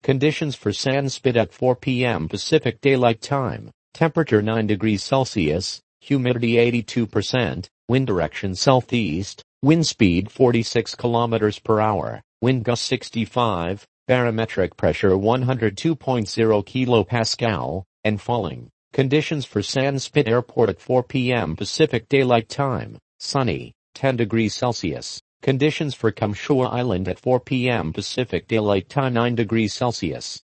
Conditions for Sandspit at 4 p.m. Pacific Daylight Time. Temperature 9 degrees Celsius, humidity 82%, wind direction southeast, wind speed 46 kilometers per hour, wind gust 65, barometric pressure 102.0 kilopascal, and falling. Conditions for Sandspit Airport at 4 p.m. Pacific Daylight Time. Sunny, 10 degrees Celsius. Conditions for Kamshua Island at 4 p.m. Pacific Daylight Time 9 degrees Celsius.